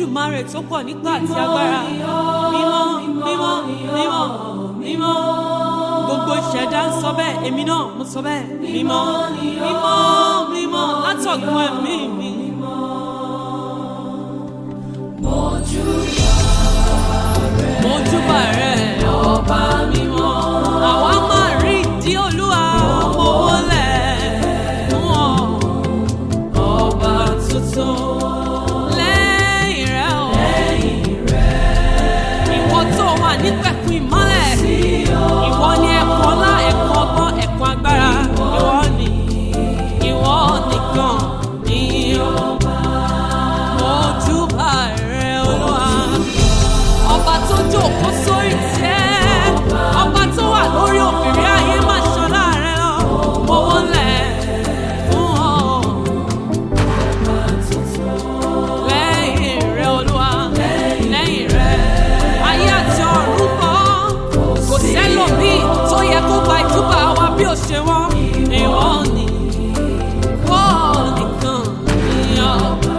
Olódùmarè tó pọ̀ nípa àti agbára. Mímọ́, mímọ́, mímọ́, mímọ́. Gbogbo ìṣẹ̀dá ń sọ bẹ́ẹ̀, èmi náà mo sọ bẹ́ẹ̀. Mímọ́, mímọ́, mímọ́ látọ̀gbọ́n ẹ̀mí mi. Mojúbà rẹ̀ ọba mímọ́. Àwa máa rí ìdí Olúwa mo wólẹ̀ fún ọ. Ọba tuntun lẹ́yìn rẹ̀ o. Ìwọ tó wà nípẹ̀kun ìmọ́lẹ̀. Ìwọ ni ẹ̀kọ́ ọlá, ẹ̀kọ́ ọgbọ́n, ẹ̀kọ́ agbára. Ìwọ nìkan ni ọba. Mojúbà rẹ̀ Olúwa. Ọba tó jókòó sórí ìtẹ́, ọba tó wà lórí òbìrí ayé máa ṣọlá rẹ̀ lọ. Mo wólẹ̀ fún ọ. Lẹ́yìn rẹ̀ Olúwa, lẹ́yìn rẹ̀ ayé àti ọ̀run kọ́. Kò sẹ́lòmíì tó yẹ kó gba ìjúbà wa bí ó ṣe wọ́n. Ìwọ ni, ìwọ nìkan ni ọba.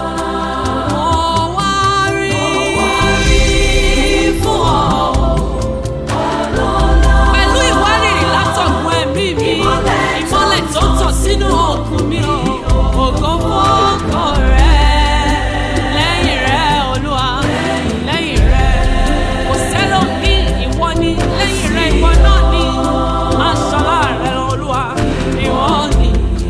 Sínú òkun mi ògo fọ́kọ rẹ̀. Lẹ́yìn rẹ̀ Olúwa, lẹ́yìn rẹ̀ kò sẹ́lòmíì, ìwọ ni. Lẹ́yìn rẹ̀ ìwọ náà ni. Aṣọlá rẹ̀ Olúwa, ìwọ ni.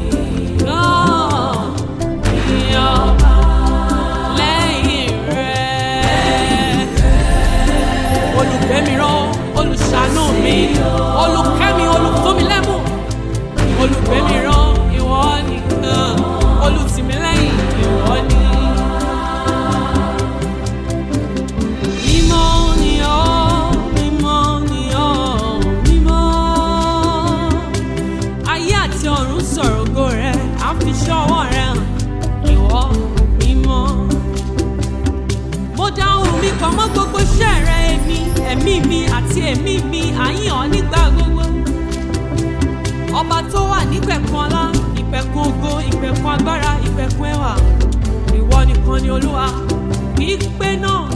Ọba lẹ́yìn rẹ̀. Olùgbémiró, olùṣàánú mi, olùkẹ́mi, olùfúnmilẹ́mú. Olùgbémirán, ìwọ nìkan. Olùtìmílẹ́yìn, ìwọ ni. Mímọ́ ni ọ́, mímọ́ ni ọ́, mímọ́. Ayé àti ọ̀run sọ̀rọ̀ ògo rẹ̀, à ń fi iṣẹ́ ọwọ́ rẹ̀ hàn. Ìwọ mímọ́. Mo dá ohùn mi pọ̀ mọ́ gbogbo iṣẹ́ rẹ̀, ẹ̀mí mi àti ẹ̀mí mi à ń yìn ọ́ nígbà gbogbo. Ọba tó wà nípẹ̀kun ọlá, ìpẹ̀kun ògo, ìpẹ̀kun agbára, ìpẹ̀kun ẹwà. Ìwọ nìkan ni Olúwa. Pípé náà